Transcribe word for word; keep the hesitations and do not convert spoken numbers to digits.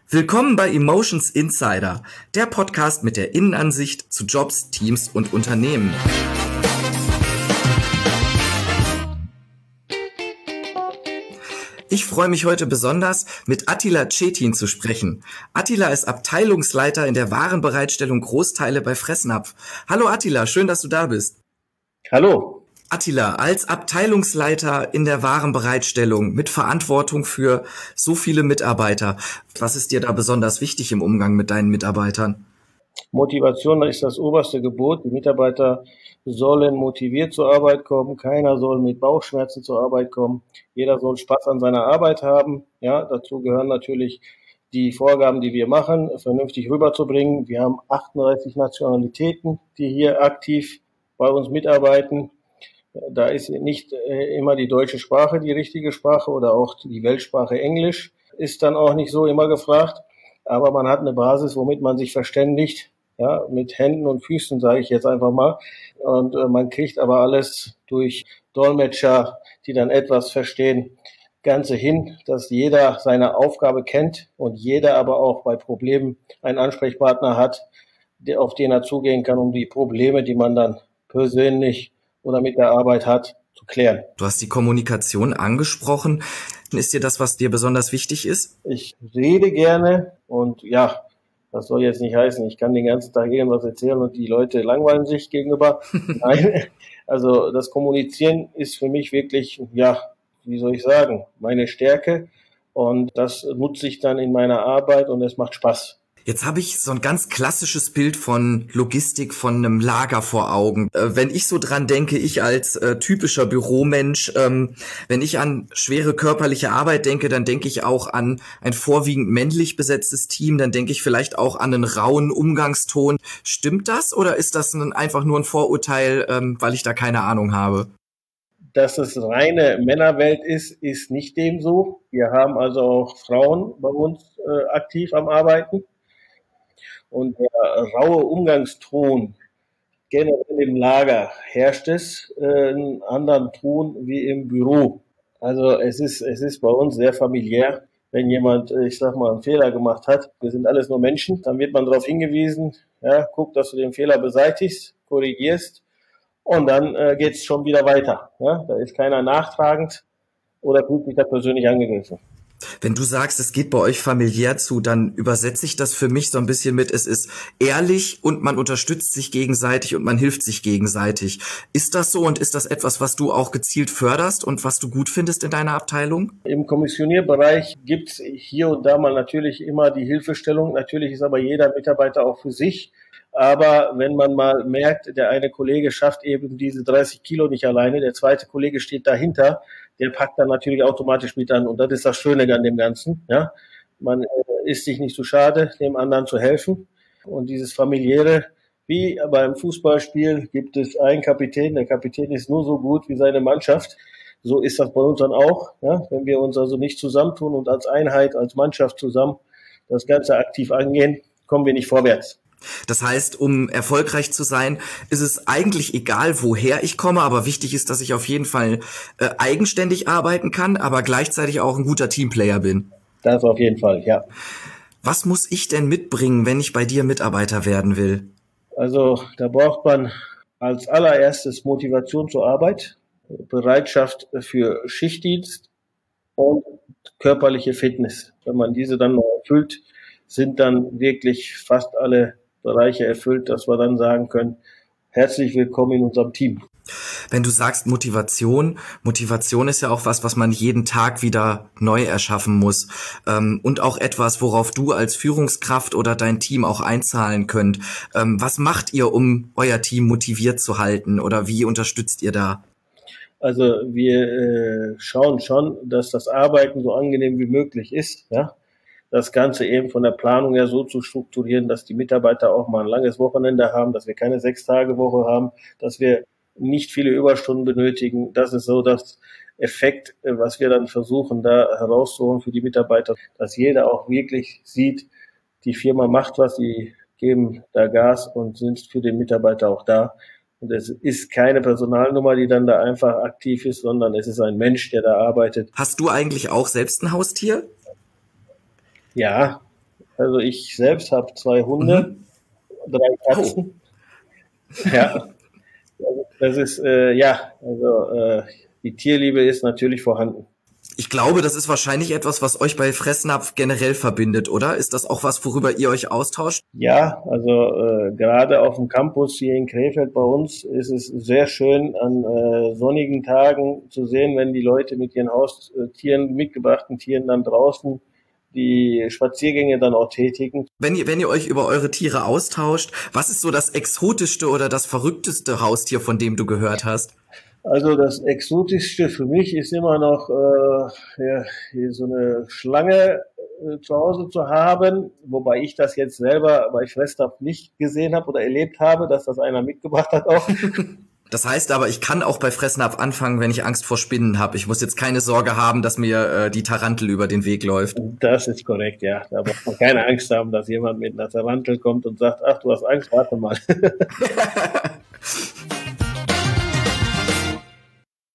Willkommen bei Emotions Insider, der Podcast mit der Innenansicht zu Jobs, Teams und Unternehmen. Ich freue mich heute besonders, mit Attila Cetin zu sprechen. Attila ist Abteilungsleiter in der Warenbereitstellung Großteile bei Fressnapf. Hallo Attila, schön, dass du da bist. Hallo. Attila, als Abteilungsleiter in der Warenbereitstellung mit Verantwortung für so viele Mitarbeiter, was ist dir da besonders wichtig im Umgang mit deinen Mitarbeitern? Motivation ist das oberste Gebot. Die Mitarbeiter sollen motiviert zur Arbeit kommen. Keiner soll mit Bauchschmerzen zur Arbeit kommen. Jeder soll Spaß an seiner Arbeit haben. Ja, dazu gehören natürlich die Vorgaben, die wir machen, vernünftig rüberzubringen. Wir haben achtunddreißig Nationalitäten, die hier aktiv bei uns mitarbeiten. Da ist nicht immer die deutsche Sprache die richtige Sprache oder auch die Weltsprache Englisch ist dann auch nicht so immer gefragt. Aber man hat eine Basis, womit man sich verständigt, ja, mit Händen und Füßen, sage ich jetzt einfach mal. Und äh, man kriegt aber alles durch Dolmetscher, die dann etwas verstehen, Ganze hin, dass jeder seine Aufgabe kennt und jeder aber auch bei Problemen einen Ansprechpartner hat, der, auf den er zugehen kann, um die Probleme, die man dann persönlich oder mit der Arbeit hat, zu klären. Du hast die Kommunikation angesprochen. Ist dir das, was dir besonders wichtig ist? Ich rede gerne und ja, das soll jetzt nicht heißen, ich kann den ganzen Tag irgendwas erzählen und die Leute langweilen sich gegenüber. Nein, also das Kommunizieren ist für mich wirklich, ja, wie soll ich sagen, meine Stärke und das nutze ich dann in meiner Arbeit und es macht Spaß. Jetzt habe ich so ein ganz klassisches Bild von Logistik, von einem Lager vor Augen. Äh, wenn ich so dran denke, ich als äh, typischer Büromensch, ähm, wenn ich an schwere körperliche Arbeit denke, dann denke ich auch an ein vorwiegend männlich besetztes Team, dann denke ich vielleicht auch an einen rauen Umgangston. Stimmt das oder ist das ein, einfach nur ein Vorurteil, ähm, weil ich da keine Ahnung habe? Dass es reine Männerwelt ist, ist nicht dem so. Wir haben also auch Frauen bei uns äh, aktiv am Arbeiten. Und der raue Umgangston generell im Lager herrscht es äh, einen anderen Ton wie im Büro. Also es ist es ist bei uns sehr familiär. Wenn jemand, ich sag mal, einen Fehler gemacht hat, wir sind alles nur Menschen, dann wird man darauf hingewiesen, ja, guck, dass du den Fehler beseitigst, korrigierst und dann äh, geht's schon wieder weiter. Ja? Da ist keiner nachtragend oder fühlt sich da persönlich angegriffen. Wenn du sagst, es geht bei euch familiär zu, dann übersetze ich das für mich so ein bisschen mit, es ist ehrlich und man unterstützt sich gegenseitig und man hilft sich gegenseitig. Ist das so und ist das etwas, was du auch gezielt förderst und was du gut findest in deiner Abteilung? Im Kommissionierbereich gibt's hier und da mal natürlich immer die Hilfestellung. Natürlich ist aber jeder Mitarbeiter auch für sich. Aber wenn man mal merkt, der eine Kollege schafft eben diese dreißig Kilo nicht alleine, der zweite Kollege steht dahinter, der packt dann natürlich automatisch mit an. Und das ist das Schöne an dem Ganzen. Ja, man äh, ist sich nicht zu schade, dem anderen zu helfen. Und dieses familiäre, wie beim Fußballspiel, gibt es einen Kapitän. Der Kapitän ist nur so gut wie seine Mannschaft. So ist das bei uns dann auch. Ja? Wenn wir uns also nicht zusammentun und als Einheit, als Mannschaft zusammen das Ganze aktiv angehen, kommen wir nicht vorwärts. Das heißt, um erfolgreich zu sein, ist es eigentlich egal, woher ich komme, aber wichtig ist, dass ich auf jeden Fall äh, eigenständig arbeiten kann, aber gleichzeitig auch ein guter Teamplayer bin. Das auf jeden Fall, ja. Was muss ich denn mitbringen, wenn ich bei dir Mitarbeiter werden will? Also da braucht man als allererstes Motivation zur Arbeit, Bereitschaft für Schichtdienst und körperliche Fitness. Wenn man diese dann noch erfüllt, sind dann wirklich fast alle Bereiche erfüllt, dass wir dann sagen können, herzlich willkommen in unserem Team. Wenn du sagst Motivation, Motivation ist ja auch was, was man jeden Tag wieder neu erschaffen muss. Ähm, und auch etwas, worauf du als Führungskraft oder dein Team auch einzahlen könnt. Ähm, was macht ihr, um euer Team motiviert zu halten oder wie unterstützt ihr da? Also wir äh, schauen schon, dass das Arbeiten so angenehm wie möglich ist, ja. Das Ganze eben von der Planung her so zu strukturieren, dass die Mitarbeiter auch mal ein langes Wochenende haben, dass wir keine Sechs-Tage-Woche haben, dass wir nicht viele Überstunden benötigen. Das ist so das Effekt, was wir dann versuchen, da herauszuholen für die Mitarbeiter, dass jeder auch wirklich sieht, die Firma macht was, die geben da Gas und sind für den Mitarbeiter auch da. Und es ist keine Personalnummer, die dann da einfach aktiv ist, sondern es ist ein Mensch, der da arbeitet. Hast du eigentlich auch selbst ein Haustier? Ja, Also ich selbst habe zwei Hunde, mhm. drei Katzen. Oh. Ja, das ist, äh, ja, also äh, die Tierliebe ist natürlich vorhanden. Ich glaube, das ist wahrscheinlich etwas, was euch bei Fressnapf generell verbindet, oder? Ist das auch was, worüber ihr euch austauscht? Ja, also äh, gerade auf dem Campus hier in Krefeld bei uns ist es sehr schön, an äh, sonnigen Tagen zu sehen, wenn die Leute mit ihren Haustieren, mitgebrachten Tieren dann draußen die Spaziergänge dann auch tätigen. Wenn ihr, wenn ihr euch über eure Tiere austauscht, was ist so das exotischste oder das verrückteste Haustier, von dem du gehört hast? Also das Exotischste für mich ist immer noch äh, ja, so eine Schlange äh, zu Hause zu haben, wobei ich das jetzt selber bei Fressnapf nicht gesehen habe oder erlebt habe, dass das einer mitgebracht hat auch. Das heißt aber, ich kann auch bei Fressnapf anfangen, wenn ich Angst vor Spinnen habe. Ich muss jetzt keine Sorge haben, dass mir äh, die Tarantel über den Weg läuft. Das ist korrekt, ja. Da braucht man keine Angst haben, dass jemand mit einer Tarantel kommt und sagt, ach, du hast Angst, warte mal.